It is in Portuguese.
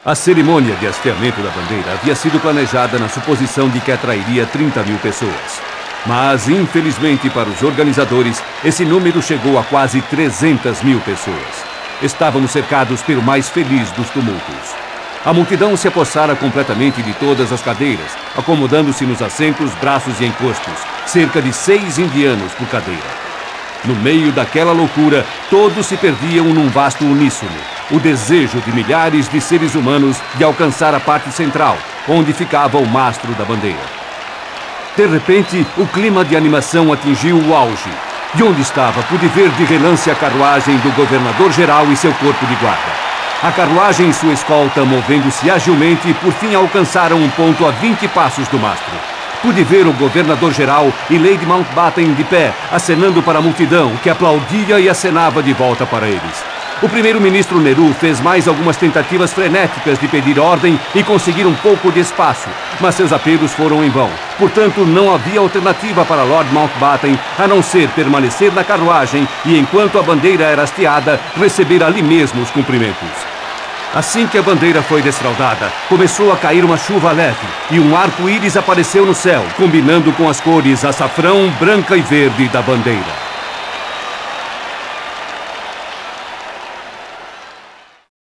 A cerimônia de hasteamento da bandeira havia sido planejada na suposição de que atrairia 30 mil pessoas. Mas, infelizmente para os organizadores, esse número chegou a quase 300 mil pessoas. Estávamos cercados pelo mais feliz dos tumultos. A multidão se apossara completamente de todas as cadeiras, acomodando-se nos assentos, braços e encostos, cerca de 6 indianos por cadeira. No meio daquela loucura, todos se perdiam num vasto uníssono, o desejo de milhares de seres humanos de alcançar a parte central, onde ficava o mastro da bandeira. De repente, o clima de animação atingiu o auge. De onde estava, pude ver de relance a carruagem do governador-geral e seu corpo de guarda. A carruagem e sua escolta, movendo-se agilmente, por fim alcançaram um ponto a 20 passos do mastro. Pude ver o governador-geral e Lady Mountbatten de pé, acenando para a multidão, que aplaudia e acenava de volta para eles. O primeiro-ministro Nehru fez mais algumas tentativas frenéticas de pedir ordem e conseguir um pouco de espaço, mas seus apelos foram em vão. Portanto, não havia alternativa para Lord Mountbatten a não ser permanecer na carruagem e, enquanto a bandeira era hasteada, receber ali mesmo os cumprimentos. Assim que a bandeira foi desfraldada, começou a cair uma chuva leve e um arco-íris apareceu no céu, combinando com as cores açafrão, branca e verde da bandeira.